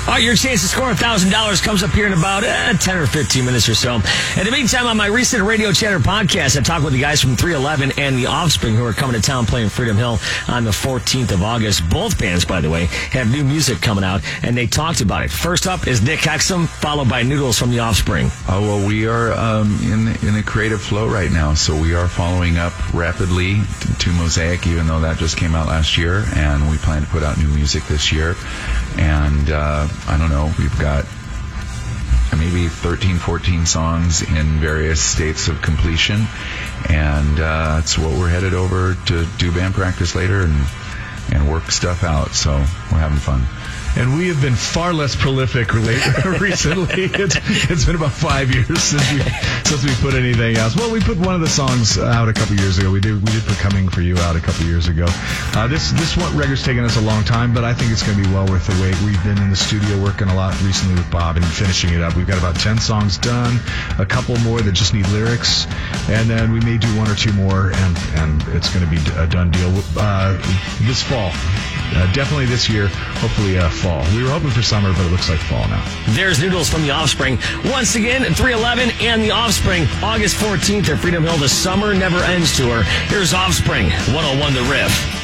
All right, your chance to score $1,000 comes up here in about 10 or 15 minutes or so. In the meantime, on my recent Radio Chatter podcast, I talked with the guys from 311 and The Offspring who are coming to town playing Freedom Hill on the 14th of August. Both bands, by the way, have new music coming out, and they talked about it. First up is Nick Hexum, followed by Noodles from The Offspring. Oh, well, we are in a creative flow right now, so we are following up rapidly to Mosaic, even though that just came out last year, and we plan to put out new music this year. And I don't know, we've got maybe 13, 14 songs in various states of completion, and it's what we're headed over to do band practice later and work stuff out, so we're having fun. And we have been far less prolific recently. It's been about 5 years since we put anything else. Well, we put one of the songs out a couple years ago. We did put Coming For You out a couple years ago. This one record's taken us a long time, but I think it's going to be well worth the wait. We've been in the studio working a lot recently with Bob and finishing it up. We've got about 10 songs done, a couple more that just need lyrics, and then we may do one or two more, and it's going to be a done deal this fall. Definitely this year, hopefully fall. We were hoping for summer, but it looks like fall now. There's Noodles from The Offspring. Once again, 311 and The Offspring, August 14th at Freedom Hill, the Summer Never Ends Tour. Here's Offspring, 101 The Riff.